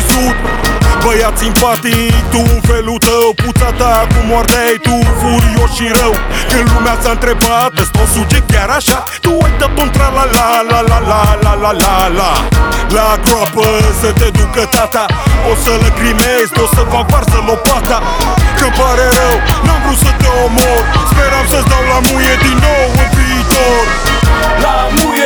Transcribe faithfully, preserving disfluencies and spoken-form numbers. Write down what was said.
văzut. Băiat simpatic, tu în felul tău, puța ta cum mordeai tu, furios și rău. Când lumea s-a întrebat, ăsta o suge chiar așa, tu ai dă bun tra la la la la la la la la la. La groapă să te ducă tata, o să lăcrimezi, o să fac varsă lopata. Că-mi pare rău, n-am vrut să te omor, speram să-ți dau la muie din nou în viitor. La muie